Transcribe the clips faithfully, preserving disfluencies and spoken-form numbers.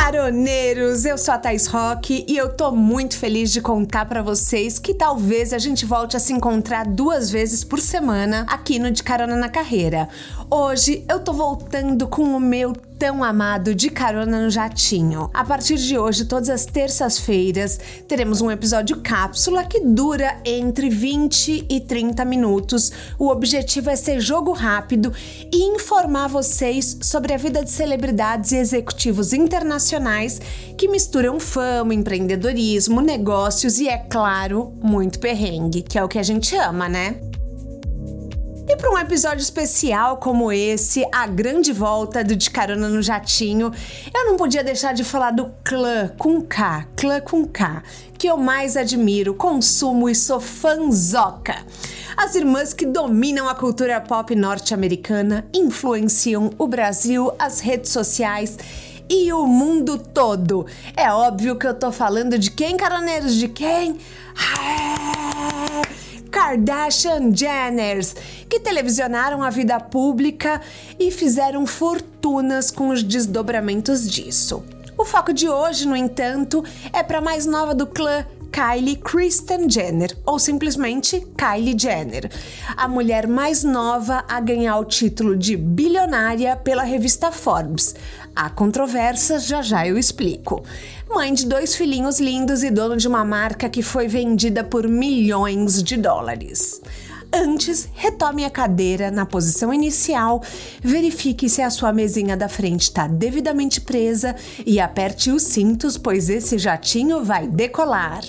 Caroneiros, eu sou a Thaís Roque e eu tô muito feliz de contar pra vocês que talvez a gente volte a se encontrar duas vezes por semana aqui no De Carona na Carreira. Hoje eu tô voltando com o meu tão amado De Carona no Jatinho. A partir de hoje, todas as terças-feiras, teremos um episódio cápsula que dura entre vinte e trinta minutos. O objetivo é ser jogo rápido e informar vocês sobre a vida de celebridades e executivos internacionais que misturam fama, empreendedorismo, negócios e, é claro, muito perrengue, que é o que a gente ama, né? E para um episódio especial como esse, a grande volta do De Carona no Jatinho, eu não podia deixar de falar do clã com K, clã com K, que eu mais admiro, consumo e sou fanzoca. As irmãs que dominam a cultura pop norte-americana, influenciam o Brasil, as redes sociais e o mundo todo. É óbvio que eu tô falando de quem, caroneiros? De quem? Ah, Kardashian Jenners, que televisionaram a vida pública e fizeram fortunas com os desdobramentos disso. O foco de hoje, no entanto, é para a mais nova do clã, Kylie Kristen Jenner, ou simplesmente Kylie Jenner, a mulher mais nova a ganhar o título de bilionária pela revista Forbes. Há controvérsias, já já eu explico. Mãe de dois filhinhos lindos e dono de uma marca que foi vendida por milhões de dólares. Antes, retome a cadeira na posição inicial, verifique se a sua mesinha da frente está devidamente presa e aperte os cintos, pois esse jatinho vai decolar.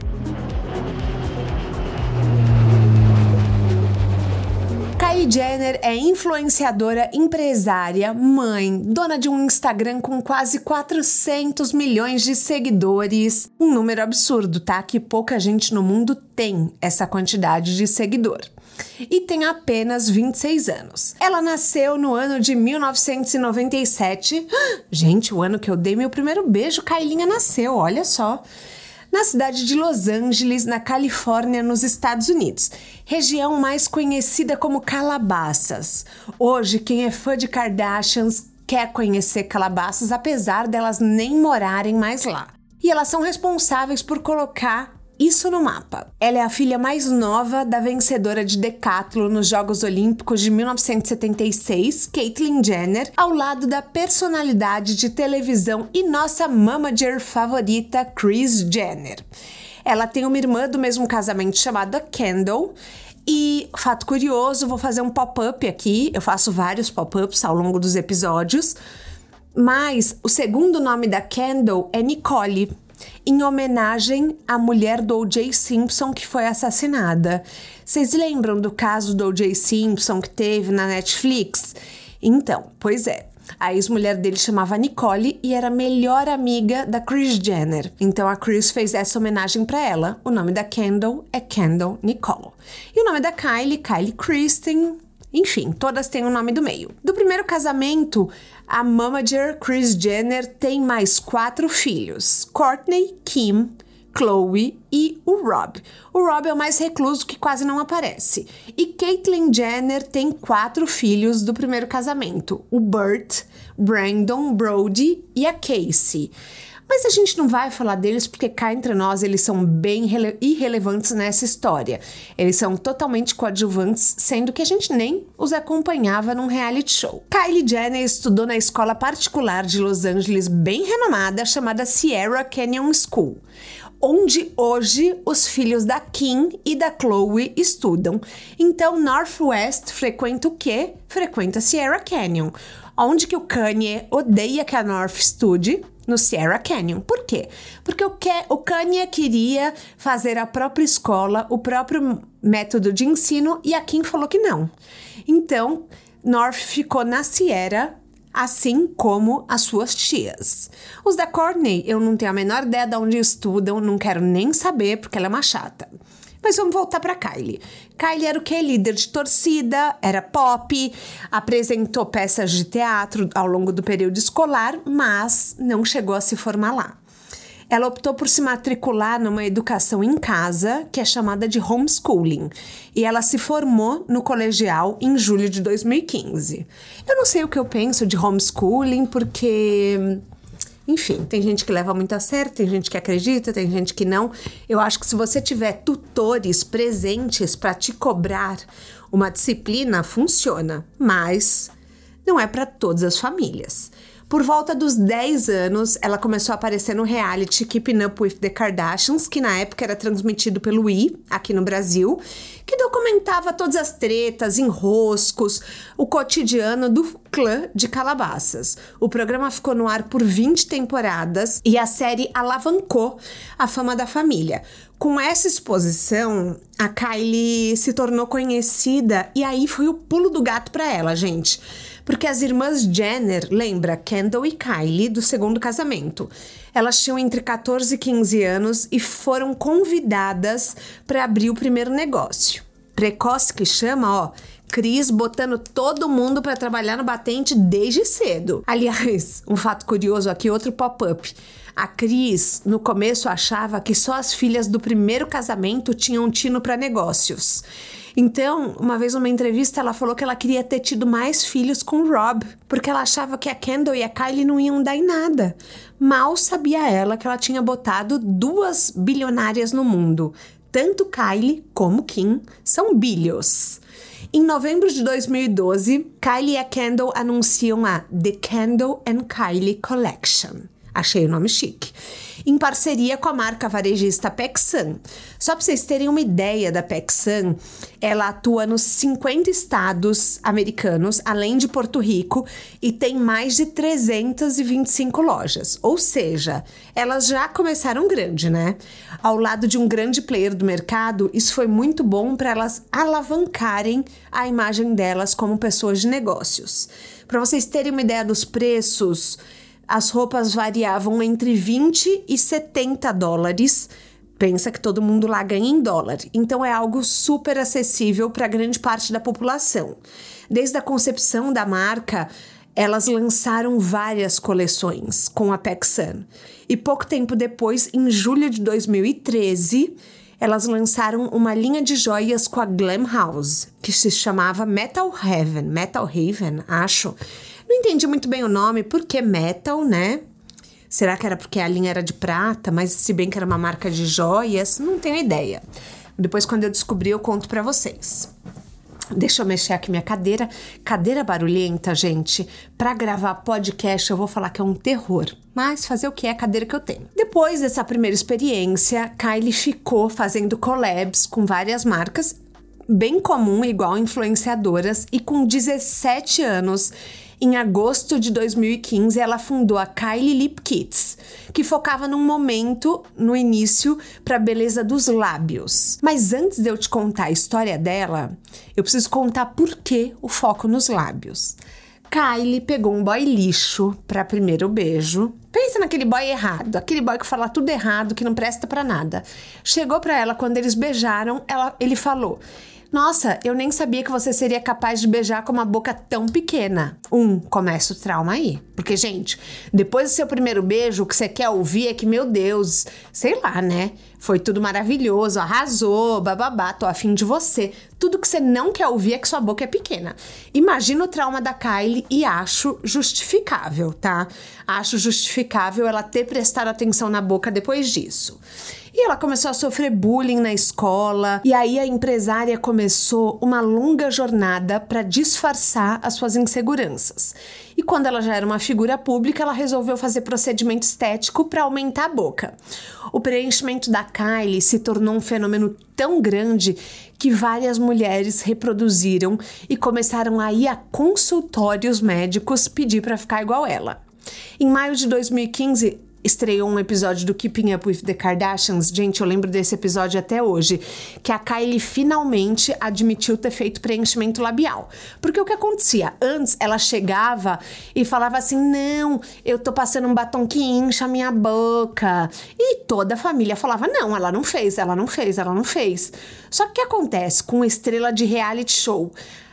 Kylie Jenner é influenciadora, empresária, mãe, dona de um Instagram com quase quatrocentos milhões de seguidores. Um número absurdo, tá? Que pouca gente no mundo tem essa quantidade de seguidor. E tem apenas vinte e seis anos. Ela nasceu no ano de mil novecentos e noventa e sete. Gente, o ano que eu dei meu primeiro beijo, Kailinha nasceu, olha só. Na cidade de Los Angeles, na Califórnia, nos Estados Unidos, região mais conhecida como Calabasas. Hoje, quem é fã de Kardashians quer conhecer Calabasas, apesar delas nem morarem mais lá. E elas são responsáveis por colocar isso no mapa. Ela é a filha mais nova da vencedora de decathlon nos Jogos Olímpicos de mil novecentos e setenta e seis, Caitlyn Jenner, ao lado da personalidade de televisão e nossa mamager favorita, Kris Jenner. Ela tem uma irmã do mesmo casamento chamada Kendall. E, fato curioso, vou fazer um pop-up aqui, eu faço vários pop-ups ao longo dos episódios, mas o segundo nome da Kendall é Nicole, em homenagem à mulher do O J Simpson que foi assassinada. Vocês lembram do caso do O J Simpson que teve na Netflix? Então, pois é, a ex-mulher dele chamava Nicole e era melhor amiga da Kris Jenner. Então a Kris fez essa homenagem para ela. O nome da Kendall é Kendall Nicole. E o nome da Kylie, Kylie Kristen. Enfim, todas têm um nome do meio. Do primeiro casamento, a mamager Kris Jenner tem mais quatro filhos: Kourtney, Kim, Khloe e o Rob. O Rob é o mais recluso, que quase não aparece. E Caitlyn Jenner tem quatro filhos do primeiro casamento: o Burt, Brandon, Brody e a Casey. Mas a gente não vai falar deles porque cá entre nós eles são bem rele- irrelevantes nessa história. Eles são totalmente coadjuvantes, sendo que a gente nem os acompanhava num reality show. Kylie Jenner estudou na escola particular de Los Angeles bem renomada, chamada Sierra Canyon School, onde hoje os filhos da Kim e da Khloe estudam. Então, Northwest frequenta o quê? Frequenta Sierra Canyon, onde que o Kanye odeia que a North estude, no Sierra Canyon. Por quê? Porque o, que, o Kanye queria fazer a própria escola, o próprio método de ensino, e a Kim falou que não. Então, North ficou na Sierra, assim como as suas tias. Os da Kourtney, eu não tenho a menor ideia de onde estudam, não quero nem saber, porque ela é uma chata. Mas vamos voltar para Kylie. Kylie era o quê? Líder de torcida, era pop, apresentou peças de teatro ao longo do período escolar, mas não chegou a se formar lá. Ela optou por se matricular numa educação em casa, que é chamada de homeschooling, e ela se formou no colegial em julho de dois mil e quinze. Eu não sei o que eu penso de homeschooling, porque Enfim, tem gente que leva muito a sério, tem gente que acredita, tem gente que não. Eu acho que se você tiver tutores presentes para te cobrar uma disciplina, funciona, mas não é para todas as famílias. Por volta dos dez anos, ela começou a aparecer no reality Keeping Up with the Kardashians, que na época era transmitido pelo I, aqui no Brasil, que documentava todas as tretas, enroscos, o cotidiano do clã de Calabasas. O programa ficou no ar por vinte temporadas e a série alavancou a fama da família. Com essa exposição, a Kylie se tornou conhecida e aí foi o pulo do gato para ela, gente. Porque as irmãs Jenner, lembra, Kendall e Kylie, do segundo casamento, elas tinham entre catorze e quinze anos e foram convidadas para abrir o primeiro negócio. Precoce que chama, ó, Kris botando todo mundo para trabalhar no batente desde cedo. Aliás, um fato curioso aqui, outro pop-up. A Kris, no começo, achava que só as filhas do primeiro casamento tinham tino para negócios. Então, uma vez numa entrevista, ela falou que ela queria ter tido mais filhos com o Rob, porque ela achava que a Kendall e a Kylie não iam dar em nada. Mal sabia ela que ela tinha botado duas bilionárias no mundo. Tanto Kylie como Kim são bilhos. Em novembro de dois mil e doze, Kylie e a Kendall anunciam a The Kendall and Kylie Collection. Achei o nome chique. Em parceria com a marca varejista PacSun. Só para vocês terem uma ideia da PacSun, ela atua nos cinquenta estados americanos, além de Porto Rico, e tem mais de trezentas e vinte e cinco lojas. Ou seja, elas já começaram grande, né? Ao lado de um grande player do mercado, isso foi muito bom para elas alavancarem a imagem delas como pessoas de negócios. Para vocês terem uma ideia dos preços, as roupas variavam entre vinte e setenta dólares. Pensa que todo mundo lá ganha em dólar. Então é algo super acessível para grande parte da população. Desde a concepção da marca, elas lançaram várias coleções com a PacSun. E pouco tempo depois, em julho de dois mil e treze, elas lançaram uma linha de joias com a Glam House, que se chamava Metal Heaven. Metal Haven, acho. Não entendi muito bem o nome, porque metal, né? Será que era porque a linha era de prata, mas se bem que era uma marca de joias? Não tenho ideia. Depois, quando eu descobrir, eu conto pra vocês. Deixa eu mexer aqui minha cadeira. Cadeira barulhenta, gente. Pra gravar podcast, eu vou falar que é um terror. Mas fazer o que é a cadeira que eu tenho. Depois dessa primeira experiência, Kylie ficou fazendo collabs com várias marcas, bem comum, igual influenciadoras, e com dezessete anos, em agosto de dois mil e quinze, ela fundou a Kylie Lip Kits, que focava num momento, no início, para a beleza dos lábios. Mas antes de eu te contar a história dela, eu preciso contar por que o foco nos lábios. Kylie pegou um boy lixo para primeiro beijo. Pensa naquele boy errado, aquele boy que fala tudo errado, que não presta para nada. Chegou para ela, quando eles beijaram, ela, ele falou: nossa, eu nem sabia que você seria capaz de beijar com uma boca tão pequena. Um, começa o trauma aí. Porque, gente, depois do seu primeiro beijo, o que você quer ouvir é que, meu Deus, sei lá, né? Foi tudo maravilhoso, arrasou, bababá, tô afim de você. Tudo que você não quer ouvir é que sua boca é pequena. Imagina o trauma da Kylie e acho justificável, tá? Acho justificável ela ter prestado atenção na boca depois disso. E ela começou a sofrer bullying na escola, e aí a empresária começou uma longa jornada para disfarçar as suas inseguranças. E quando ela já era uma figura pública, ela resolveu fazer procedimento estético para aumentar a boca. O preenchimento da Kylie se tornou um fenômeno tão grande que várias mulheres reproduziram e começaram a ir a consultórios médicos pedir para ficar igual ela. Em maio de dois mil e quinze, estreou um episódio do Keeping Up with the Kardashians. Gente, eu lembro desse episódio até hoje, que a Kylie finalmente admitiu ter feito preenchimento labial. Porque o que acontecia? Antes, ela chegava e falava assim: não, eu tô passando um batom que incha a minha boca. E toda a família falava: não, ela não fez, ela não fez, ela não fez. Só que o que acontece com estrela de reality show?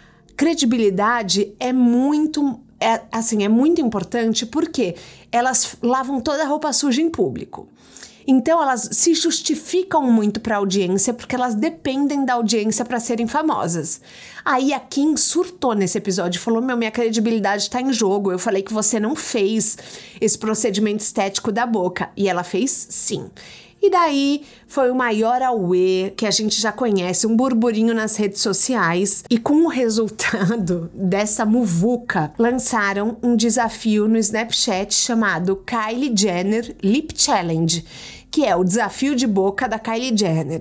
Credibilidade é muito... É, assim, é muito importante porque elas lavam toda a roupa suja em público. Então elas se justificam muito para a audiência porque elas dependem da audiência para serem famosas. Aí a Kim surtou nesse episódio e falou: meu, minha credibilidade tá em jogo. Eu falei que você não fez esse procedimento estético da boca. E ela fez sim. E daí foi o maior auê que a gente já conhece, um burburinho nas redes sociais. E com o resultado dessa muvuca, lançaram um desafio no Snapchat chamado Kylie Jenner Lip Challenge, que é o desafio de boca da Kylie Jenner.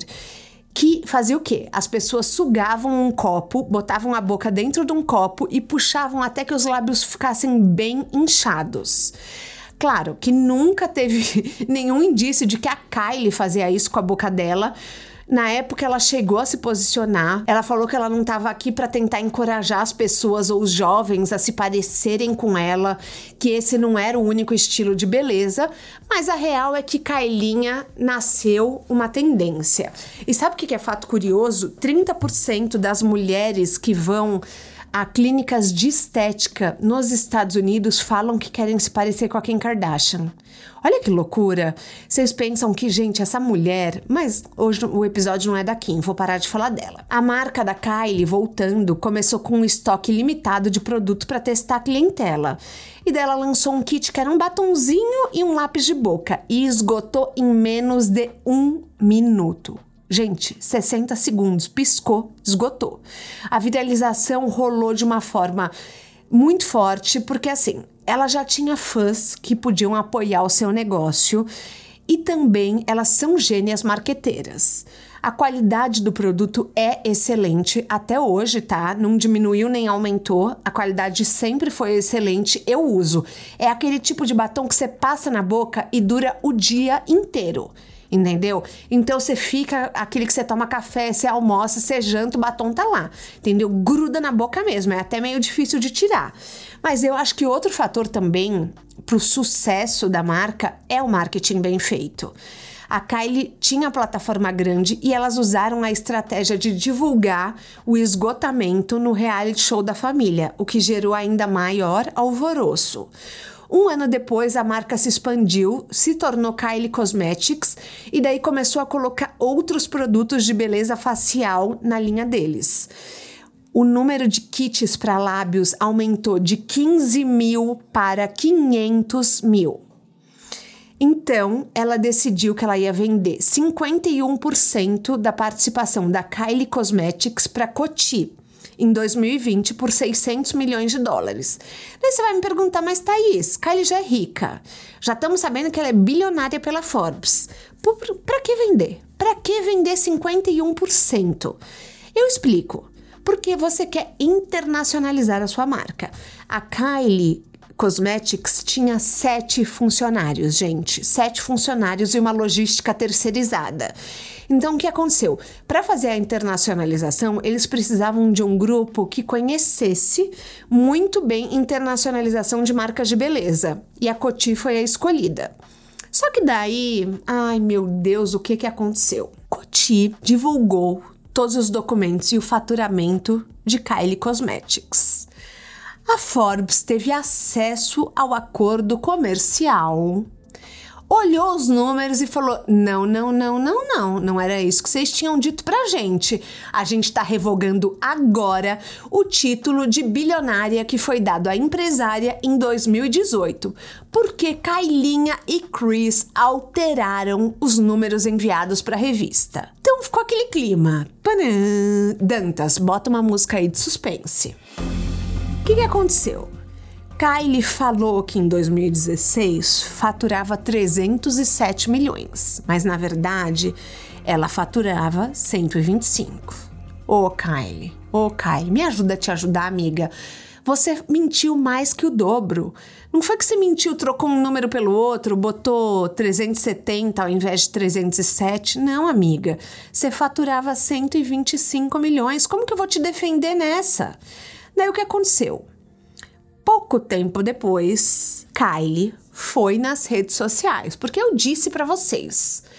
Que fazia o quê? As pessoas sugavam um copo, botavam a boca dentro de um copo e puxavam até que os lábios ficassem bem inchados. Claro que nunca teve nenhum indício de que a Kylie fazia isso com a boca dela. Na época ela chegou a se posicionar, ela falou que ela não estava aqui para tentar encorajar as pessoas ou os jovens a se parecerem com ela, que esse não era o único estilo de beleza, mas a real é que Kailinha nasceu uma tendência. E sabe o que é fato curioso? trinta por cento das mulheres que vão a clínicas de estética nos Estados Unidos falam que querem se parecer com a Kim Kardashian. Olha que loucura. Vocês pensam que, gente, essa mulher... Mas hoje o episódio não é da Kim, vou parar de falar dela. A marca da Kylie, voltando, começou com um estoque limitado de produto para testar a clientela. E dela lançou um kit que era um batonzinho e um lápis de boca. E esgotou em menos de um minuto. Gente, sessenta segundos, piscou, esgotou. A viralização rolou de uma forma muito forte, porque assim, ela já tinha fãs que podiam apoiar o seu negócio e também elas são gênias marqueteiras. A qualidade do produto é excelente até hoje, tá? Não diminuiu nem aumentou, a qualidade sempre foi excelente, eu uso. É aquele tipo de batom que você passa na boca e dura o dia inteiro. Entendeu? Então você fica, aquele que você toma café, você almoça, você janta, o batom tá lá, entendeu? Gruda na boca mesmo, é até meio difícil de tirar. Mas eu acho que outro fator também pro sucesso da marca é o marketing bem feito. A Kylie tinha plataforma grande e elas usaram a estratégia de divulgar o esgotamento no reality show da família, o que gerou ainda maior alvoroço. Um ano depois, a marca se expandiu, se tornou Kylie Cosmetics e daí começou a colocar outros produtos de beleza facial na linha deles. O número de kits para lábios aumentou de quinze mil para quinhentos mil. Então, ela decidiu que ela ia vender cinquenta e um por cento da participação da Kylie Cosmetics para Coty em dois mil e vinte por seiscentos milhões de dólares. Daí você vai me perguntar, mas Thaís, Kylie já é rica. Já estamos sabendo que ela é bilionária pela Forbes. Para que vender? Para que vender cinquenta e um por cento? Eu explico. Porque você quer internacionalizar a sua marca. A Kylie Cosmetics tinha sete funcionários, gente. Sete funcionários e uma logística terceirizada. Então, o que aconteceu? Para fazer a internacionalização, eles precisavam de um grupo que conhecesse muito bem internacionalização de marcas de beleza. E a Coty foi a escolhida. Só que daí, ai meu Deus, o que que aconteceu? Coty divulgou todos os documentos e o faturamento de Kylie Cosmetics. A Forbes teve acesso ao acordo comercial, olhou os números e falou: não, não, não, não, não, não era isso que vocês tinham dito pra gente. A gente tá revogando agora o título de bilionária que foi dado à empresária em dois mil e dezoito, porque Kailinha e Kris alteraram os números enviados pra revista. Então ficou aquele clima. Panã. Dantas, bota uma música aí de suspense. O que que aconteceu? Kylie falou que em dois mil e dezesseis faturava trezentos e sete milhões, mas na verdade ela faturava cento e vinte e cinco. Ô Kylie, ô Kylie, me ajuda a te ajudar, amiga. Você mentiu mais que o dobro. Não foi que você mentiu, trocou um número pelo outro, botou trezentos e setenta ao invés de trezentos e sete? Não, amiga. Você faturava cento e vinte e cinco milhões. Como que eu vou te defender nessa? Daí o que aconteceu? Pouco tempo depois, Kylie foi nas redes sociais, porque eu disse pra vocês,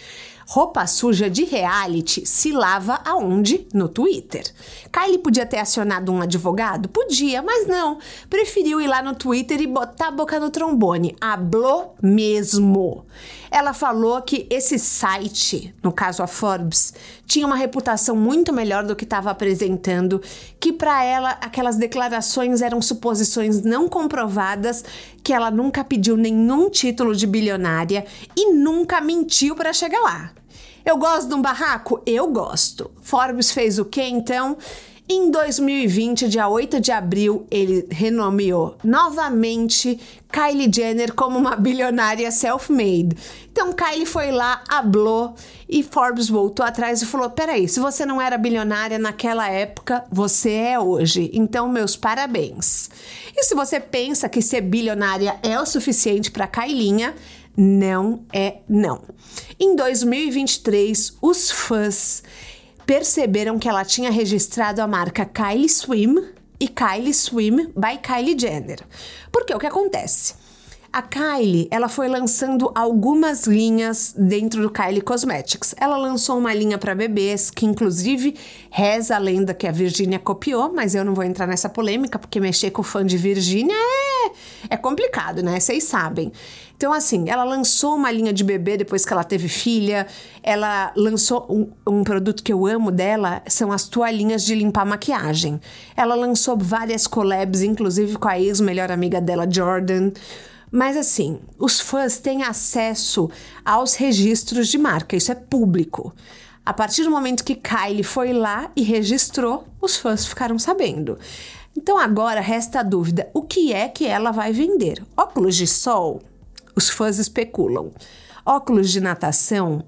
Roupa suja de reality se lava aonde? No Twitter. Kylie podia ter acionado um advogado? Podia, mas não. Preferiu ir lá no Twitter e botar a boca no trombone. Hablou mesmo. Ela falou que esse site, no caso a Forbes, tinha uma reputação muito melhor do que estava apresentando, que para ela aquelas declarações eram suposições não comprovadas, que ela nunca pediu nenhum título de bilionária e nunca mentiu para chegar lá. Eu gosto de um barraco? Eu gosto. Forbes fez o quê, então? Em dois mil e vinte, dia oito de abril, ele renomeou novamente Kylie Jenner como uma bilionária self-made. Então, Kylie foi lá, hablou, e Forbes voltou atrás e falou, peraí, se você não era bilionária naquela época, você é hoje. Então, meus parabéns. E se você pensa que ser bilionária é o suficiente para Kailinha, não é não. Em dois mil e vinte e três, os fãs perceberam que ela tinha registrado a marca Kylie Swim e Kylie Swim by Kylie Jenner. Porque o que acontece? A Kylie, ela foi lançando algumas linhas dentro do Kylie Cosmetics. Ela lançou uma linha para bebês, que inclusive reza a lenda que a Virgínia copiou, mas eu não vou entrar nessa polêmica, porque mexer com fã de Virgínia é, é complicado, né? Vocês sabem. Então, assim, ela lançou uma linha de bebê depois que ela teve filha. Ela lançou um, um produto que eu amo dela, são as toalhinhas de limpar maquiagem. Ela lançou várias collabs, inclusive com a ex-melhor amiga dela, Jordan. Mas assim, os fãs têm acesso aos registros de marca, isso é público. A partir do momento que Kylie foi lá e registrou, os fãs ficaram sabendo. Então agora resta a dúvida, o que é que ela vai vender? Óculos de sol? Os fãs especulam. Óculos de natação?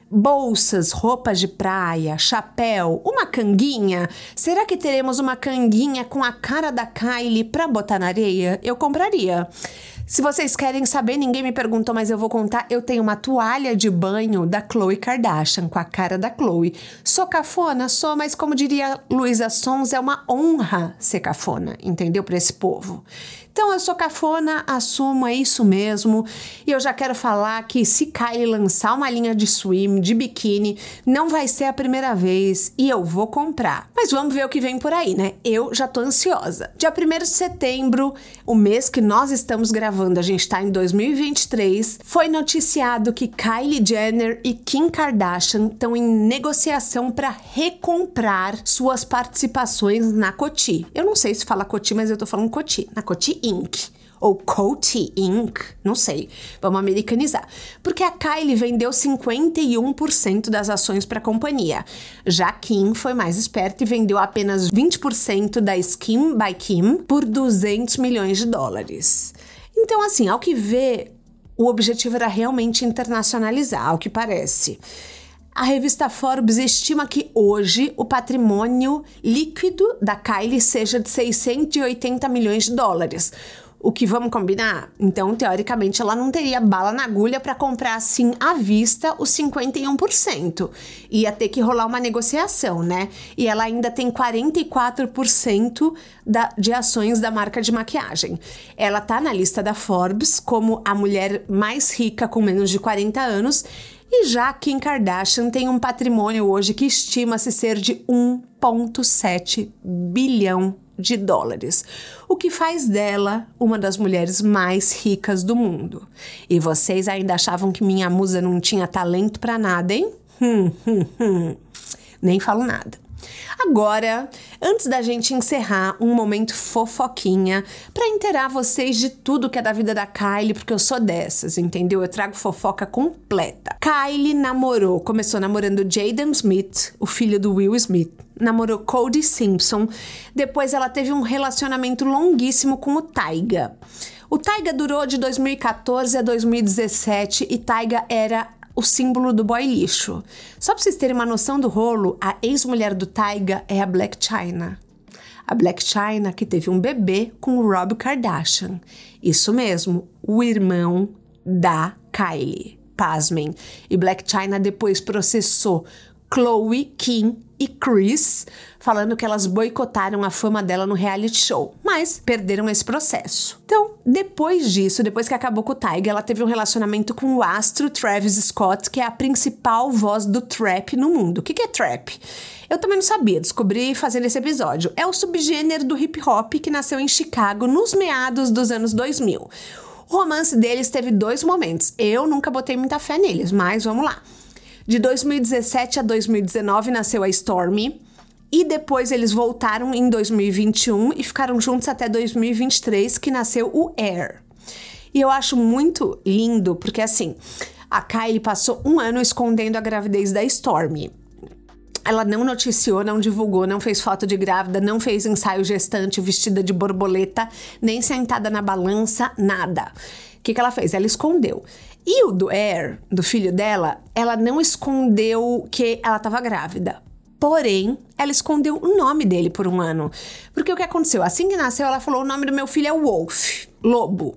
Bolsas, roupas de praia, chapéu, uma canguinha? Será que teremos uma canguinha com a cara da Kylie pra botar na areia? Eu compraria. Se vocês querem saber, ninguém me perguntou, mas eu vou contar. Eu tenho uma toalha de banho da Khloe Kardashian, com a cara da Khloe. Sou cafona? Sou, mas como diria Luísa Sons, é uma honra ser cafona, entendeu? Para esse povo. Então, eu sou cafona, assumo, é isso mesmo. E eu já quero falar que se Kylie lançar uma linha de swim, de biquíni, não vai ser a primeira vez e eu vou comprar. Mas vamos ver o que vem por aí, né? Eu já tô ansiosa. Dia primeiro de setembro, o mês que nós estamos gravando, a gente tá em dois mil e vinte e três, foi noticiado que Kylie Jenner e Kim Kardashian estão em negociação para recomprar suas participações na Coty. Eu não sei se fala Coty, mas eu tô falando Coty, na Coty Incorporated. Ou Coty Incorporated, não sei, vamos americanizar. Porque a Kylie vendeu cinquenta e um por cento das ações para a companhia. Já Kim foi mais esperta e vendeu apenas vinte por cento da Skin by Kim por duzentos milhões de dólares. Então, assim, ao que vê, o objetivo era realmente internacionalizar, ao que parece. A revista Forbes estima que hoje o patrimônio líquido da Kylie seja de seiscentos e oitenta milhões de dólares. O que vamos combinar? Então, teoricamente, ela não teria bala na agulha para comprar assim à vista os cinquenta e um por cento. Ia ter que rolar uma negociação, né? E ela ainda tem quarenta e quatro por cento da, de ações da marca de maquiagem. Ela tá na lista da Forbes como a mulher mais rica com menos de quarenta anos. E já Kim Kardashian tem um patrimônio hoje que estima-se ser de um vírgula sete bilhão de dólares, o que faz dela uma das mulheres mais ricas do mundo. E vocês ainda achavam que minha musa não tinha talento pra nada, hein? Hum, hum, hum. Nem falo nada. Agora, antes da gente encerrar, um momento fofoquinha para inteirar vocês de tudo que é da vida da Kylie, porque eu sou dessas, entendeu? Eu trago fofoca completa. Kylie namorou, começou namorando Jaden Smith, o filho do Will Smith. Namorou Cody Simpson. Depois ela teve um relacionamento longuíssimo com o Tyga. O Tyga durou de dois mil e quatorze a dois mil e dezessete e Tyga era o símbolo do boy lixo. Só pra vocês terem uma noção do rolo, a ex-mulher do Tyga é a Blac Chyna. A Blac Chyna que teve um bebê com o Rob Kardashian. Isso mesmo, o irmão da Kylie. Pasmem. E Blac Chyna depois processou Khloe, Kim e Kris, falando que elas boicotaram a fama dela no reality show, mas perderam esse processo. Então, depois disso, depois que acabou com o Tyga, ela teve um relacionamento com o astro Travis Scott, que é a principal voz do trap no mundo. O que que é trap? Eu também não sabia, descobri fazendo esse episódio. É o subgênero do hip hop que nasceu em Chicago nos meados dos anos dois mil. O romance deles teve dois momentos. Eu nunca botei muita fé neles, mas vamos lá. De dois mil e dezessete a dois mil e dezenove nasceu a Stormi, e depois eles voltaram em dois mil e vinte e um e ficaram juntos até dois mil e vinte e três, que nasceu o Air. E eu acho muito lindo, porque assim, a Kylie passou um ano escondendo a gravidez da Stormi. Ela não noticiou, não divulgou, não fez foto de grávida, não fez ensaio gestante vestida de borboleta, nem sentada na balança, nada. O que que ela fez? Ela escondeu. E o do Air, do filho dela, ela não escondeu que ela estava grávida. Porém, ela escondeu o nome dele por um ano. Porque o que aconteceu? Assim que nasceu, ela falou: o nome do meu filho é Wolf, lobo.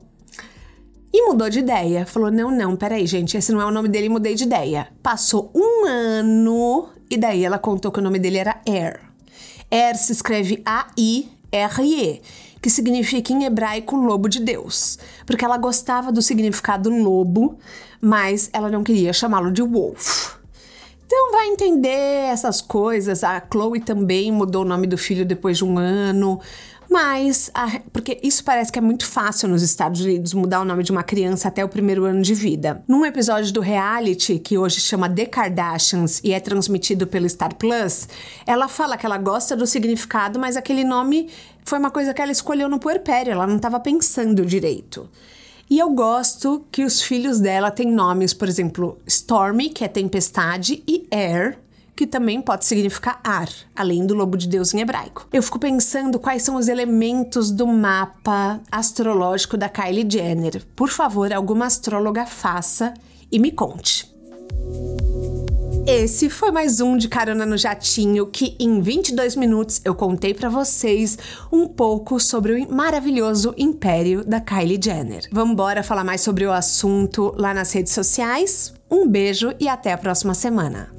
E mudou de ideia. Falou: não, não, peraí, gente, esse não é o nome dele, mudei de ideia. Passou um ano e daí ela contou que o nome dele era Air. Air se escreve A I R E, que significa em hebraico lobo de Deus. Porque ela gostava do significado lobo, mas ela não queria chamá-lo de Wolf. Então vai entender essas coisas. A Khloe também mudou o nome do filho depois de um ano. Mas, a, porque isso parece que é muito fácil nos Estados Unidos, mudar o nome de uma criança até o primeiro ano de vida. Num episódio do reality, que hoje chama The Kardashians e é transmitido pelo Star Plus, ela fala que ela gosta do significado, mas aquele nome foi uma coisa que ela escolheu no puerpério, ela não estava pensando direito. E eu gosto que os filhos dela têm nomes, por exemplo, Stormi, que é tempestade, e Air, que também pode significar ar, além do lobo de Deus em hebraico. Eu fico pensando quais são os elementos do mapa astrológico da Kylie Jenner. Por favor, alguma astróloga faça e me conte. Esse foi mais um de Carona no Jatinho, que em vinte e dois minutos eu contei pra vocês um pouco sobre o maravilhoso império da Kylie Jenner. Vamos embora falar mais sobre o assunto lá nas redes sociais? Um beijo e até a próxima semana.